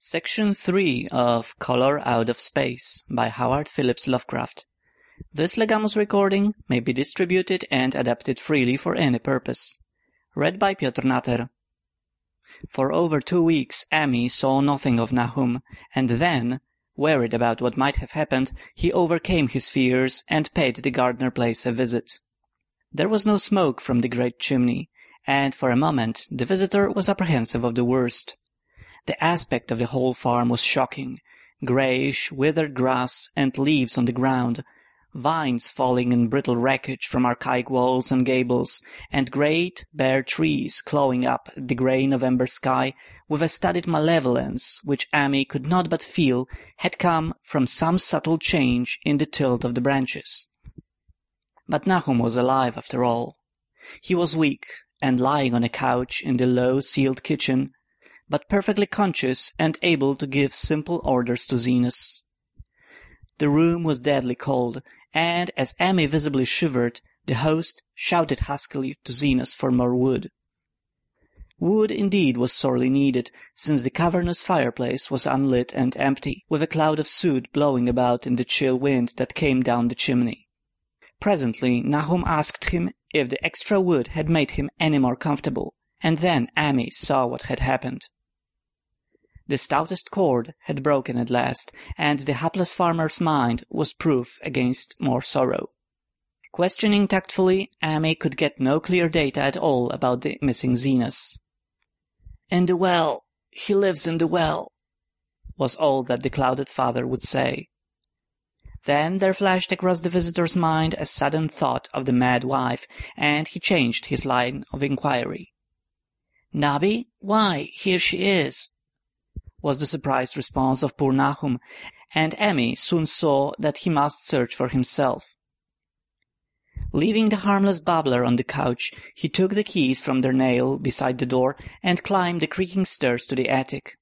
Section 3 of Color Out of Space by Howard Phillips Lovecraft. This Legamus recording may be distributed and adapted freely for any purpose. Read by Piotr Natter. For over 2 weeks Amy saw nothing of Nahum, and then, worried about what might have happened, he overcame his fears and paid the Gardner place a visit. There was no smoke from the great chimney, and for a moment the visitor was apprehensive of the worst. The aspect of the whole farm was shocking. Greyish, withered grass and leaves on the ground, vines falling in brittle wreckage from archaic walls and gables, and great, bare trees clawing up at the grey November sky with a studied malevolence which Amy could not but feel had come from some subtle change in the tilt of the branches. But Nahum was alive after all. He was weak, and lying on a couch in the low-ceiled kitchen, but perfectly conscious and able to give simple orders to Zenas. The room was deadly cold, and as Amy visibly shivered, the host shouted huskily to Zenas for more wood. Wood indeed was sorely needed, since the cavernous fireplace was unlit and empty, with a cloud of soot blowing about in the chill wind that came down the chimney. Presently Nahum asked him if the extra wood had made him any more comfortable, and then Amy saw what had happened. The stoutest cord had broken at last, and the hapless farmer's mind was proof against more sorrow. Questioning tactfully, Amy could get no clear data at all about the missing Zenas. "In the well. He lives in the well," was all that the clouded father would say. Then there flashed across the visitor's mind a sudden thought of the mad wife, and he changed his line of inquiry. "Nabby, why, here she is," was the surprised response of poor Nahum, and Amy soon saw that he must search for himself. Leaving the harmless babbler on the couch, he took the keys from their nail beside the door and climbed the creaking stairs to the attic.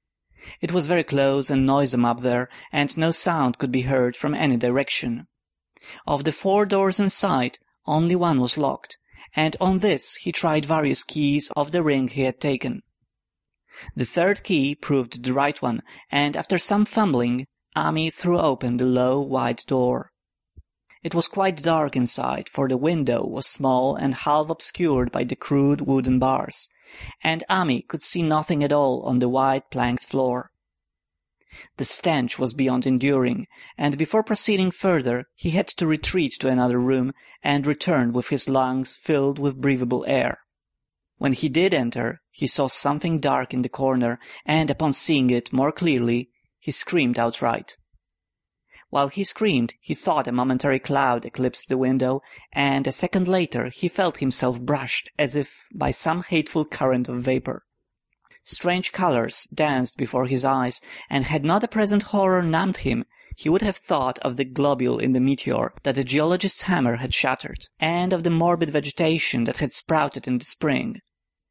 It was very close and noisome up there, and no sound could be heard from any direction. Of the 4 doors in sight, only one was locked, and on this he tried various keys of the ring he had taken. The 3rd key proved the right one, and after some fumbling, Amy threw open the low, wide door. It was quite dark inside, for the window was small and half obscured by the crude wooden bars, and Amy could see nothing at all on the wide planked floor. The stench was beyond enduring, and before proceeding further he had to retreat to another room and return with his lungs filled with breathable air. When he did enter, he saw something dark in the corner, and upon seeing it more clearly, he screamed outright. While he screamed, he thought a momentary cloud eclipsed the window, and a second later he felt himself brushed as if by some hateful current of vapor. Strange colors danced before his eyes, and had not a present horror numbed him, he would have thought of the globule in the meteor that a geologist's hammer had shattered, and of the morbid vegetation that had sprouted in the spring.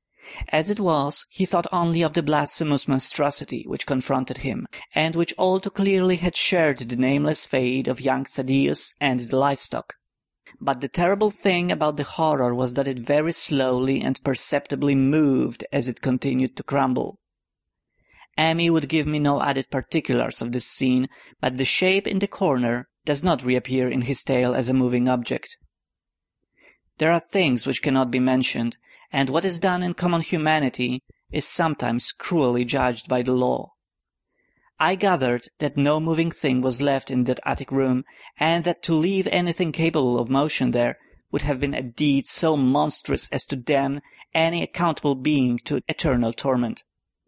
As it was, he thought only of the blasphemous monstrosity which confronted him, and which all too clearly had shared the nameless fate of young Thaddeus and the livestock. But the terrible thing about the horror was that it very slowly and perceptibly moved as it continued to crumble. Amy would give me no added particulars of this scene, but the shape in the corner does not reappear in his tale as a moving object. There are things which cannot be mentioned, and what is done in common humanity is sometimes cruelly judged by the law. I gathered that no moving thing was left in that attic room, and that to leave anything capable of motion there would have been a deed so monstrous as to damn any accountable being to eternal torment.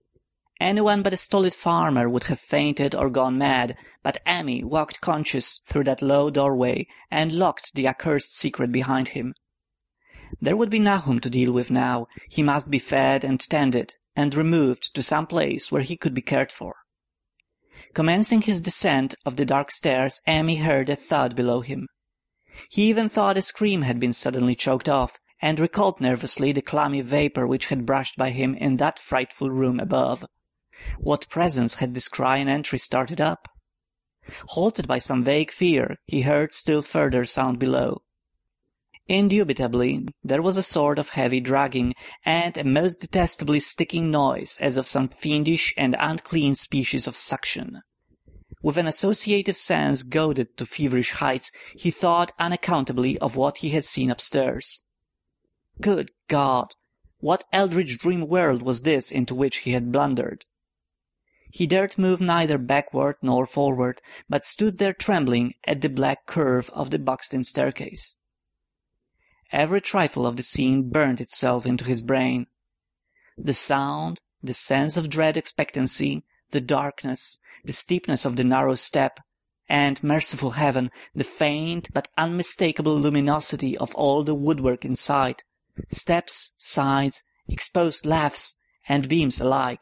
Anyone but a stolid farmer would have fainted or gone mad, but Amy walked conscious through that low doorway and locked the accursed secret behind him. There would be Nahum to deal with now. He must be fed and tended, and removed to some place where he could be cared for. Commencing his descent of the dark stairs, Amy heard a thud below him. He even thought a scream had been suddenly choked off, and recalled nervously the clammy vapor which had brushed by him in that frightful room above. What presence had this cry and entry started up? Halted by some vague fear, he heard still further sound below. Indubitably, there was a sort of heavy dragging, and a most detestably sticking noise as of some fiendish and unclean species of suction. With an associative sense goaded to feverish heights, he thought unaccountably of what he had seen upstairs. Good God! What eldritch dream world was this into which he had blundered? He dared move neither backward nor forward, but stood there trembling at the black curve of the Buxton staircase. Every trifle of the scene burned itself into his brain. The sound, the sense of dread expectancy, the darkness, the steepness of the narrow step, and, merciful heaven, the faint but unmistakable luminosity of all the woodwork inside, steps, sides, exposed laths, and beams alike.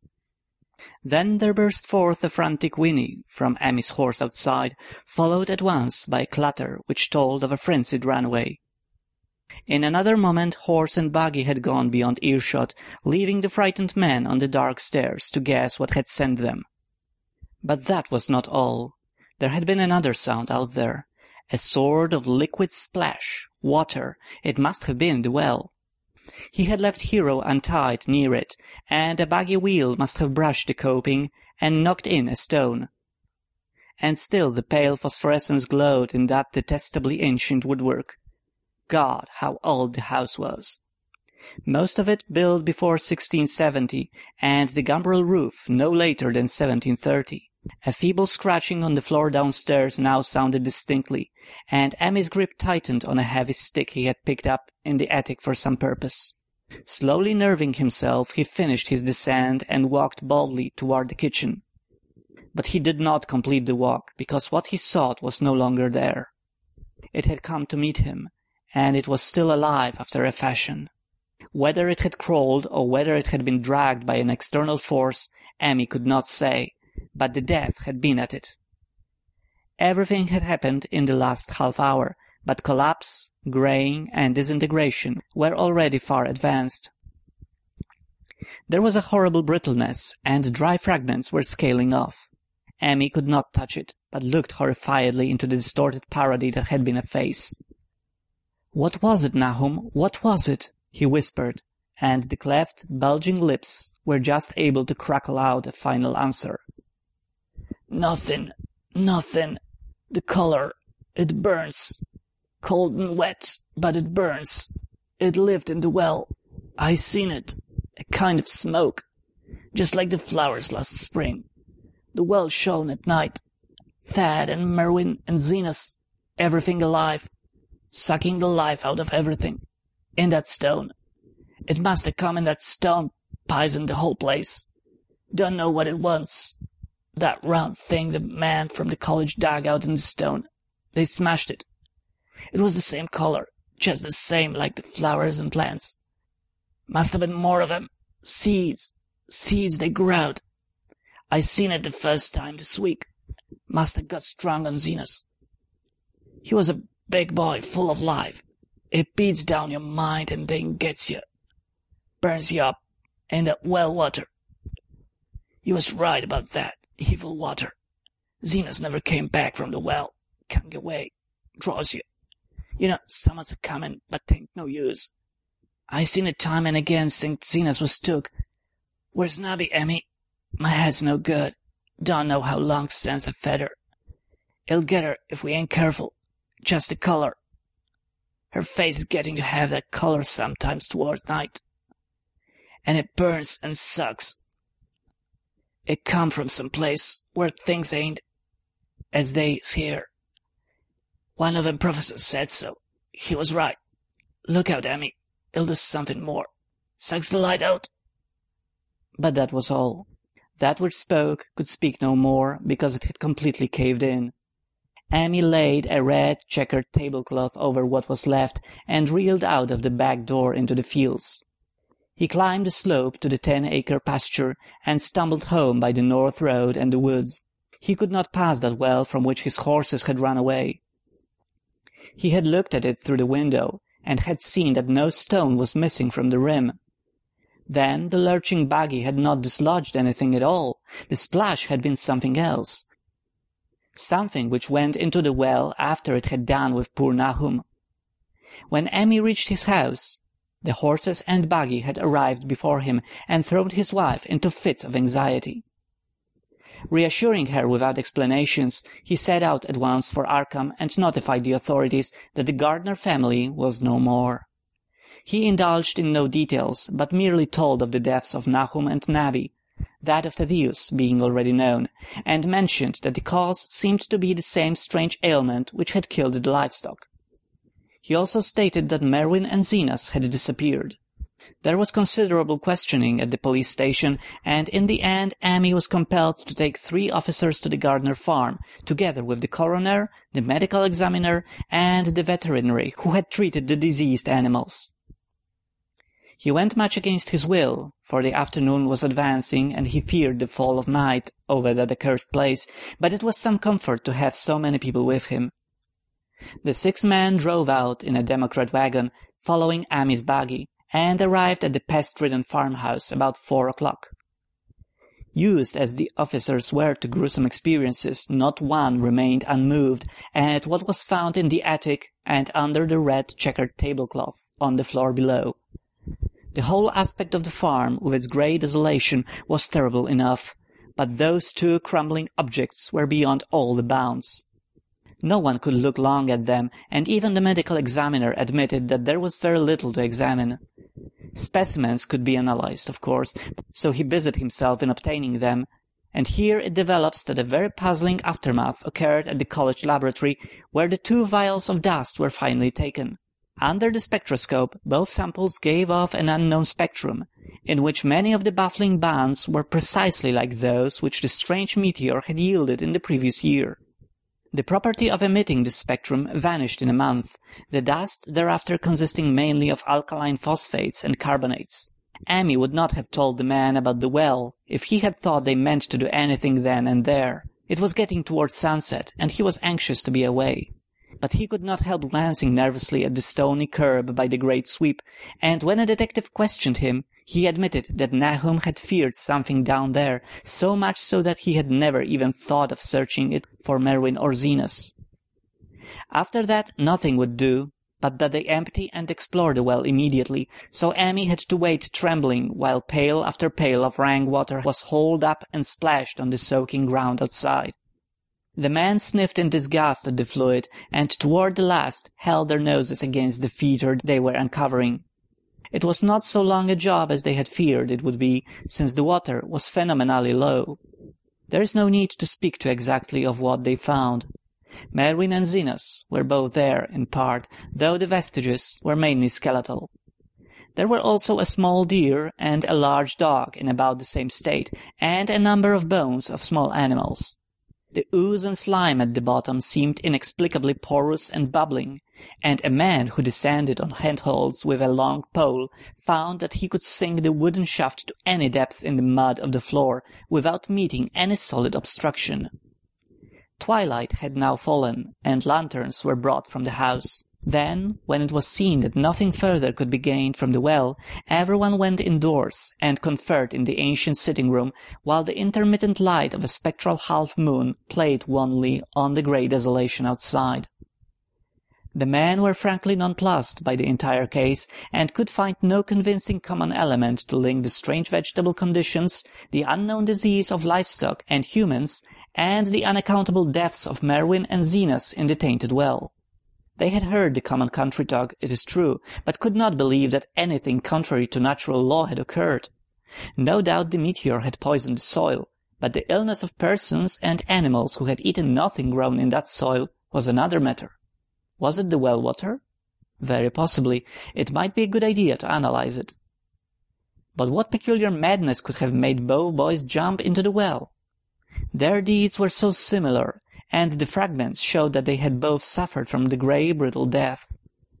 Then there burst forth a frantic whinny from Emmy's horse outside, followed at once by a clatter which told of a frenzied runaway. In another moment horse and buggy had gone beyond earshot, leaving the frightened men on the dark stairs to guess what had sent them. But that was not all. There had been another sound out there, a sort of liquid splash, water. It must have been the well. He had left Hero untied near it, and a buggy wheel must have brushed the coping and knocked in a stone. And still the pale phosphorescence glowed in that detestably ancient woodwork. God, how old the house was! Most of it built before 1670, and the gambrel roof no later than 1730. A feeble scratching on the floor downstairs now sounded distinctly, and Emmy's grip tightened on a heavy stick he had picked up in the attic for some purpose. Slowly nerving himself, he finished his descent and walked boldly toward the kitchen. But he did not complete the walk, because what he sought was no longer there. It had come to meet him, and it was still alive after a fashion. Whether it had crawled or whether it had been dragged by an external force, Emmy could not say, but the death had been at it. Everything had happened in the last half hour, but collapse, graying, and disintegration were already far advanced. There was a horrible brittleness, and dry fragments were scaling off. Emmy could not touch it, but looked horrifiedly into the distorted parody that had been a face. "What was it, Nahum? What was it?" he whispered, and the cleft, bulging lips were just able to crackle out a final answer. "Nothing. The color. It burns. Cold and wet, but it burns. It lived in the well. I seen it. A kind of smoke. Just like the flowers last spring. The well shone at night. Thad and Merwin and Zenas. Everything alive. Sucking the life out of everything. In that stone. It must have come in that stone, poisoned the whole place. Don't know what it was. That round thing the man from the college dug out in the stone. They smashed it. It was the same color, just the same like the flowers and plants. Must have been more of 'em. Seeds they growed. I seen it the first time this week. Must have got strong on Zenas. He was a big boy, full of life. It beats down your mind and then gets you. Burns you up in that well water. He was right about that. Evil water. Zenas never came back from the well. Can't get away. Draws you. You know, someone's a-comin', but 'tain't no use. I seen it time and again since Zenas was took. Where's Nobby, Emmy? My head's no good. Don't know how long since I fed her. It'll get her if we ain't careful. Just the color. Her face is getting to have that color sometimes towards night. And it burns and sucks. It come from some place where things ain't as they's here. One of them professors said so. He was right. Look out, Emmy. It'll do something more. Sucks the light out." But that was all. That which spoke could speak no more, because it had completely caved in. Emmy laid a red checkered tablecloth over what was left, and reeled out of the back door into the fields. He climbed the slope to the 10-acre pasture, and stumbled home by the north road and the woods. He could not pass that well from which his horses had run away. He had looked at it through the window, and had seen that no stone was missing from the rim. Then the lurching buggy had not dislodged anything at all. The splash had been something else. Something which went into the well after it had done with poor Nahum. When Emmy reached his house, the horses and buggy had arrived before him and thrown his wife into fits of anxiety. Reassuring her without explanations, he set out at once for Arkham and notified the authorities that the Gardner family was no more. He indulged in no details, but merely told of the deaths of Nahum and Nabby, that of Thaddeus being already known, and mentioned that the cause seemed to be the same strange ailment which had killed the livestock. He also stated that Merwin and Zenas had disappeared. There was considerable questioning at the police station, and in the end Emmy was compelled to take 3 officers to the Gardner farm, together with the coroner, the medical examiner, and the veterinary who had treated the diseased animals. He went much against his will, for the afternoon was advancing and he feared the fall of night over that accursed place, but it was some comfort to have so many people with him. The 6 men drove out in a Democrat wagon, following Emmy's buggy, and arrived at the pest-ridden farmhouse about 4 o'clock. Used as the officers were to gruesome experiences, not one remained unmoved at what was found in the attic and under the red checkered tablecloth on the floor below. The whole aspect of the farm, with its grey desolation, was terrible enough, but those 2 crumbling objects were beyond all the bounds. No one could look long at them, and even the medical examiner admitted that there was very little to examine. Specimens could be analyzed, of course, so he busied himself in obtaining them, and here it develops that a very puzzling aftermath occurred at the college laboratory, where the 2 vials of dust were finally taken. Under the spectroscope, both samples gave off an unknown spectrum, in which many of the baffling bands were precisely like those which the strange meteor had yielded in the previous year. The property of emitting this spectrum vanished in a month, the dust thereafter consisting mainly of alkaline phosphates and carbonates. Emmy would not have told the man about the well if he had thought they meant to do anything then and there. It was getting towards sunset, and he was anxious to be away. But he could not help glancing nervously at the stony curb by the great sweep, and when a detective questioned him, he admitted that Nahum had feared something down there, so much so that he had never even thought of searching it for Merwin or Zenas. After that nothing would do but that they empty and explore the well immediately, so Emmy had to wait trembling while pail after pail of rank water was hauled up and splashed on the soaking ground outside. The men sniffed in disgust at the fluid, and toward the last held their noses against the fetor they were uncovering. It was not so long a job as they had feared it would be, since the water was phenomenally low. There is no need to speak too exactly of what they found. Merwin and Zenas were both there, in part, though the vestiges were mainly skeletal. There were also a small deer and a large dog in about the same state, and a number of bones of small animals. The ooze and slime at the bottom seemed inexplicably porous and bubbling, and a man who descended on handholds with a long pole found that he could sink the wooden shaft to any depth in the mud of the floor without meeting any solid obstruction. Twilight had now fallen, and lanterns were brought from the house. Then, when it was seen that nothing further could be gained from the well, everyone went indoors and conferred in the ancient sitting-room, while the intermittent light of a spectral half-moon played wanly on the grey desolation outside. The men were frankly nonplussed by the entire case, and could find no convincing common element to link the strange vegetable conditions, the unknown disease of livestock and humans, and the unaccountable deaths of Merwin and Zenas in the tainted well. They had heard the common country talk, it is true, but could not believe that anything contrary to natural law had occurred. No doubt the meteor had poisoned the soil, but the illness of persons and animals who had eaten nothing grown in that soil was another matter. Was it the well water? Very possibly. It might be a good idea to analyze it. But what peculiar madness could have made both boys jump into the well? Their deeds were so similar, and the fragments showed that they had both suffered from the grey, brittle death.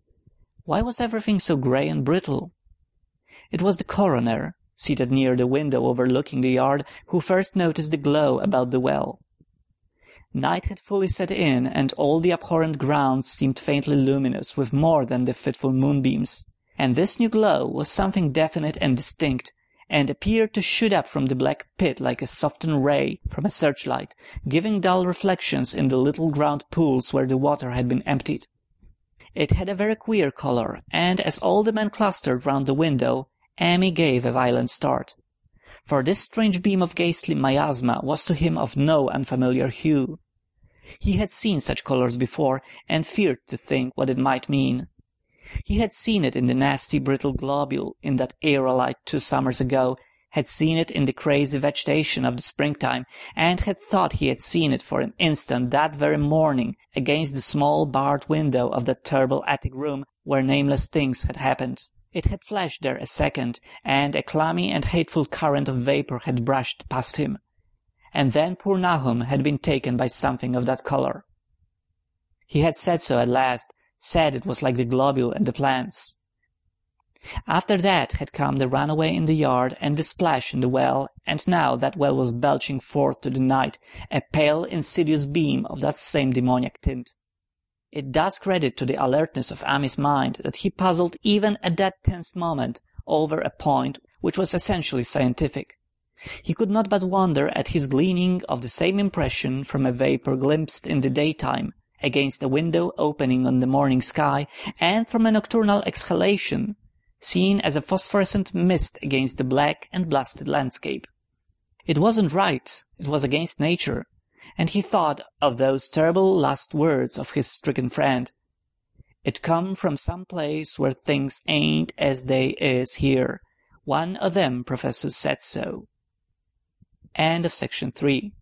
Why was everything so grey and brittle? It was the coroner, seated near the window overlooking the yard, who first noticed the glow about the well. Night had fully set in, and all the abhorrent ground seemed faintly luminous with more than the fitful moonbeams, and this new glow was something definite and distinct, and appeared to shoot up from the black pit like a softened ray from a searchlight, giving dull reflections in the little ground pools where the water had been emptied. It had a very queer color, and as all the men clustered round the window, Emmy gave a violent start. For this strange beam of ghastly miasma was to him of no unfamiliar hue. He had seen such colors before, and feared to think what it might mean. He had seen it in the nasty brittle globule in that aerolite 2 summers ago, had seen it in the crazy vegetation of the springtime, and had thought he had seen it for an instant that very morning against the small barred window of that terrible attic room where nameless things had happened. It had flashed there a second, and a clammy and hateful current of vapor had brushed past him. And then poor Nahum had been taken by something of that color. He had said so at last, said it was like the globule and the plants. After that had come the runaway in the yard and the splash in the well, and now that well was belching forth to the night a pale, insidious beam of that same demoniac tint. It does credit to the alertness of Amy's mind that he puzzled even at that tense moment over a point which was essentially scientific. He could not but wonder at his gleaning of the same impression from a vapor glimpsed in the daytime against a window opening on the morning sky, and from a nocturnal exhalation seen as a phosphorescent mist against the black and blasted landscape. It wasn't right, it was against nature, and he thought of those terrible last words of his stricken friend. It come from some place where things ain't as they is here. One o' them professors said so. End of section 3.